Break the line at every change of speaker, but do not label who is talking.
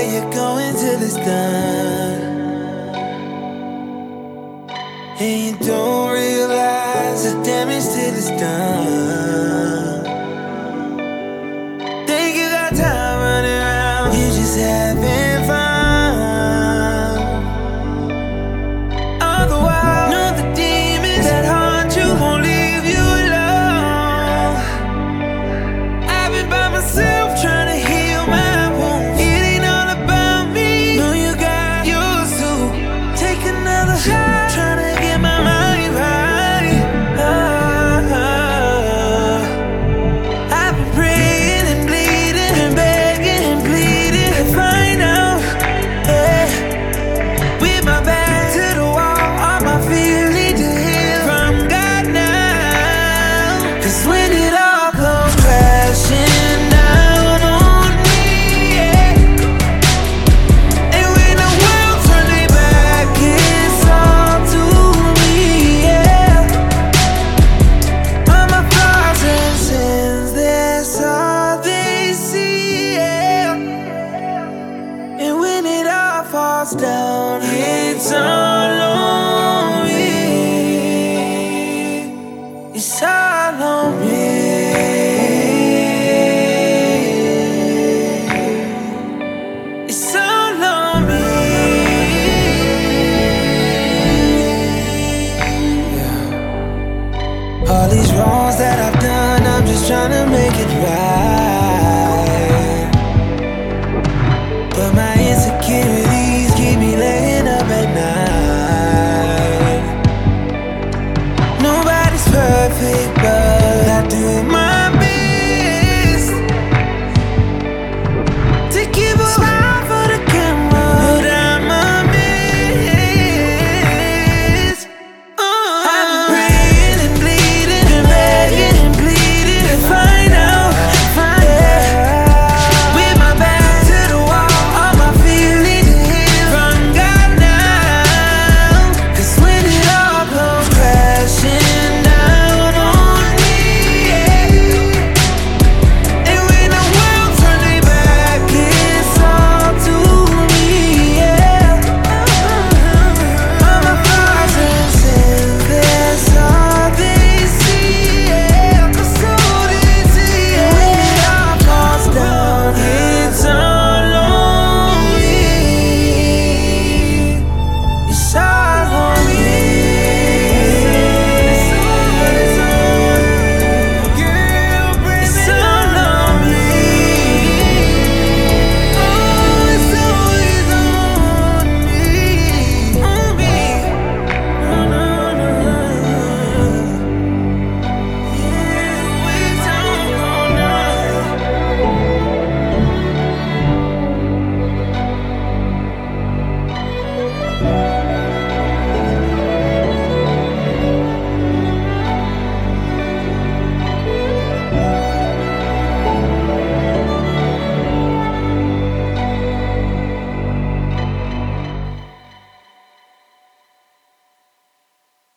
you're going till it's done. And you don't realize the damage till it's done. Think you got time running around, you just having fun. All the while, know the demons that haunt you won't leave you alone. I've been by myself trying to heal my wounds. It ain't all about me. Know you got yours too. Take another shot, trying to get my mind right. I've been praying and bleeding and begging and pleading to find out, yeah. With my back to the wall, all my fears need to heal from God now. 'Cause when it all comes crashing down on me, yeah. And when the world turns their back, it's all to me, yeah. All my flaws and sins, that's all they see, yeah. And when it all falls down, it's all on me. It's all on me. It's all on me. Yeah. All these wrongs that I've done, I'm just trying to make it right. But my